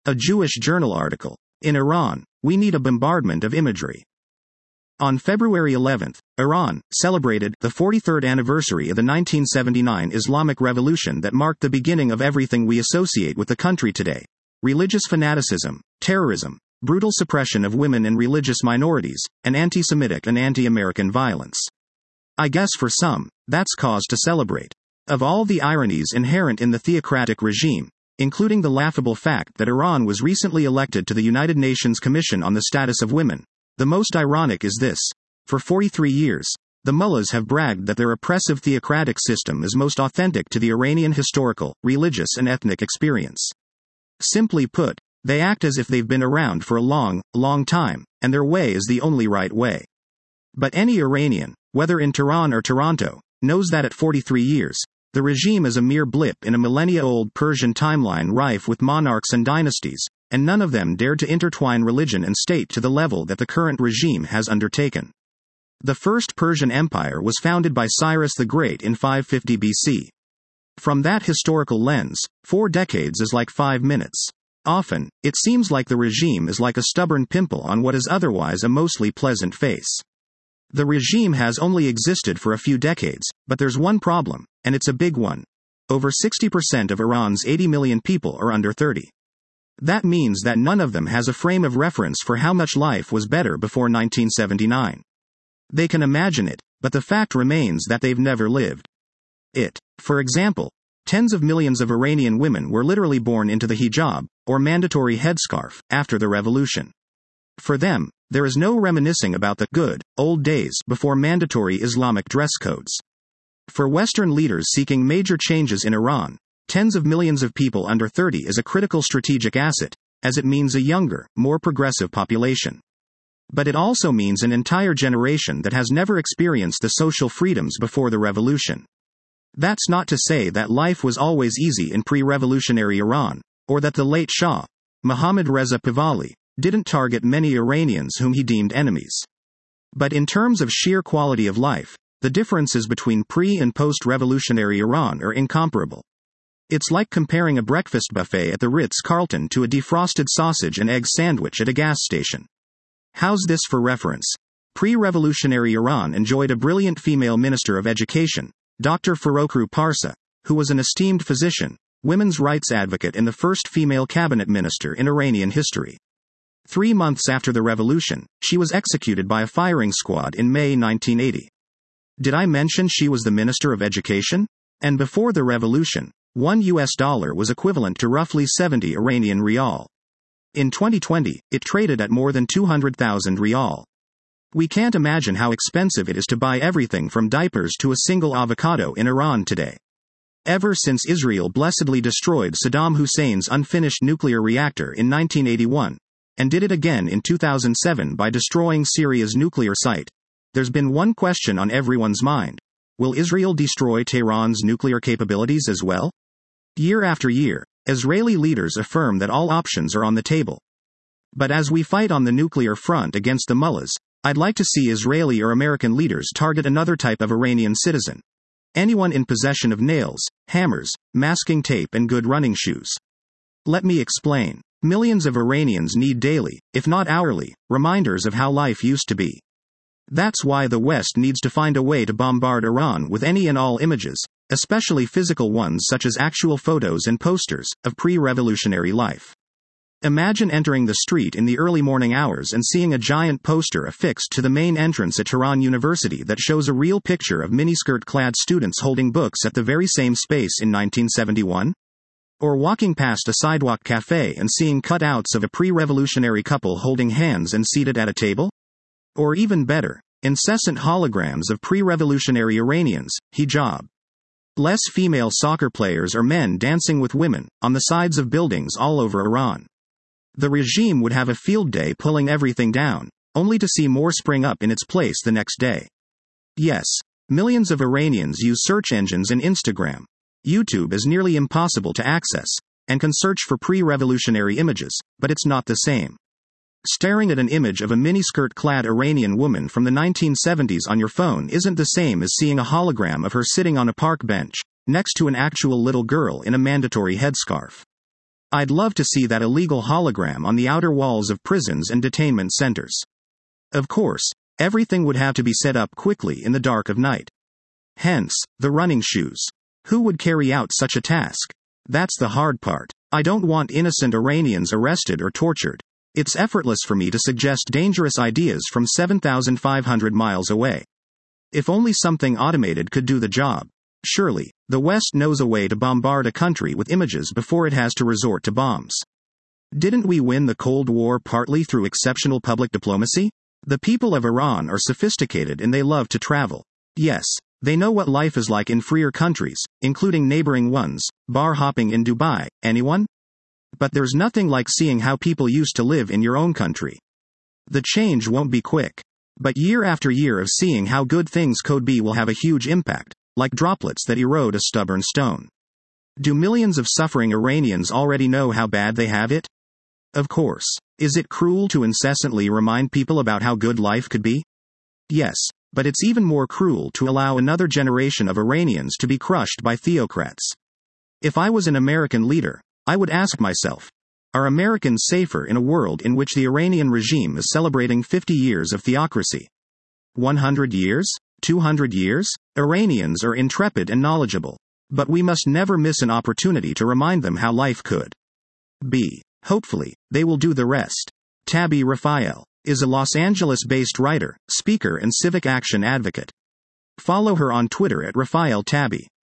A Jewish journal article. In Iran, we need a bombardment of imagery. On February 11, Iran celebrated the 43rd anniversary of the 1979 Islamic Revolution that marked the beginning of everything we associate with the country today: religious fanaticism, terrorism, brutal suppression of women and religious minorities, and anti-Semitic and anti-American violence. I guess for some, that's cause to celebrate. Of all the ironies inherent in the theocratic regime, including the laughable fact that Iran was recently elected to the United Nations Commission on the Status of Women, the most ironic is this: for 43 years, the mullahs have bragged that their oppressive theocratic system is most authentic to the Iranian historical, religious and ethnic experience. Simply put, they act as if they've been around for a long, long time, and their way is the only right way. But any Iranian, whether in Tehran or Toronto, knows that at 43 years, the regime is a mere blip in a millennia-old Persian timeline rife with monarchs and dynasties, and none of them dared to intertwine religion and state to the level that the current regime has undertaken. The First Persian Empire was founded by Cyrus the Great in 550 BC. From that historical lens, 4 decades is like 5 minutes. Often, it seems like the regime is like a stubborn pimple on what is otherwise a mostly pleasant face. The regime has only existed for a few decades, but there's one problem, and it's a big one. Over 60% of Iran's 80 million people are under 30. That means that none of them has a frame of reference for how much life was better before 1979. They can imagine it, but the fact remains that they've never lived it. For example, tens of millions of Iranian women were literally born into the hijab, or mandatory headscarf, after the revolution. For them, there is no reminiscing about the good, old days before mandatory Islamic dress codes. For Western leaders seeking major changes in Iran, tens of millions of people under 30 is a critical strategic asset, as it means a younger, more progressive population. But it also means an entire generation that has never experienced the social freedoms before the revolution. That's not to say that life was always easy in pre-revolutionary Iran, or that the late Shah, Mohammad Reza Pahlavi, didn't target many Iranians whom he deemed enemies. But in terms of sheer quality of life, the differences between pre- and post-revolutionary Iran are incomparable. It's like comparing a breakfast buffet at the Ritz-Carlton to a defrosted sausage and egg sandwich at a gas station. How's this for reference? Pre-revolutionary Iran enjoyed a brilliant female minister of education, Dr. Farrokhru Parsa, who was an esteemed physician, women's rights advocate and the first female cabinet minister in Iranian history. 3 months after the revolution, she was executed by a firing squad in May 1980. Did I mention she was the Minister of Education? And before the revolution, $1 was equivalent to roughly 70 Iranian rial. In 2020, it traded at more than 200,000 rial. We can't imagine how expensive it is to buy everything from diapers to a single avocado in Iran today. Ever since Israel blessedly destroyed Saddam Hussein's unfinished nuclear reactor in 1981, and did it again in 2007 by destroying Syria's nuclear site, there's been one question on everyone's mind: will Israel destroy Tehran's nuclear capabilities as well? Year after year, Israeli leaders affirm that all options are on the table. But as we fight on the nuclear front against the mullahs, I'd like to see Israeli or American leaders target another type of Iranian citizen: anyone in possession of nails, hammers, masking tape and good running shoes. Let me explain. Millions of Iranians need daily, if not hourly, reminders of how life used to be. That's why the West needs to find a way to bombard Iran with any and all images, especially physical ones such as actual photos and posters, of pre-revolutionary life. Imagine entering the street in the early morning hours and seeing a giant poster affixed to the main entrance at Tehran University that shows a real picture of miniskirt-clad students holding books at the very same space in 1971? Or walking past a sidewalk cafe and seeing cutouts of a pre-revolutionary couple holding hands and seated at a table? Or even better, incessant holograms of pre-revolutionary Iranians, hijab. Less female soccer players or men dancing with women, on the sides of buildings all over Iran. The regime would have a field day pulling everything down, only to see more spring up in its place the next day. Yes, millions of Iranians use search engines and Instagram. YouTube is nearly impossible to access, and can search for pre-revolutionary images, but it's not the same. Staring at an image of a miniskirt-clad Iranian woman from the 1970s on your phone isn't the same as seeing a hologram of her sitting on a park bench, next to an actual little girl in a mandatory headscarf. I'd love to see that illegal hologram on the outer walls of prisons and detainment centers. Of course, everything would have to be set up quickly in the dark of night. Hence, the running shoes. Who would carry out such a task? That's the hard part. I don't want innocent Iranians arrested or tortured. It's effortless for me to suggest dangerous ideas from 7,500 miles away. If only something automated could do the job. Surely, the West knows a way to bombard a country with images before it has to resort to bombs. Didn't we win the Cold War partly through exceptional public diplomacy? The people of Iran are sophisticated and they love to travel. Yes, they know what life is like in freer countries, including neighboring ones. Bar hopping in Dubai, anyone? But there's nothing like seeing how people used to live in your own country. The change won't be quick. But year after year of seeing how good things could be will have a huge impact, like droplets that erode a stubborn stone. Do millions of suffering Iranians already know how bad they have it? Of course. Is it cruel to incessantly remind people about how good life could be? Yes, but it's even more cruel to allow another generation of Iranians to be crushed by theocrats. If I was an American leader, I would ask myself, are Americans safer in a world in which the Iranian regime is celebrating 50 years of theocracy? 100 years? 200 years? Iranians are intrepid and knowledgeable. But we must never miss an opportunity to remind them how life could be. Hopefully, they will do the rest. Tabby Raphael is a Los Angeles-based writer, speaker and civic action advocate. Follow her on Twitter at Raphael Tabby.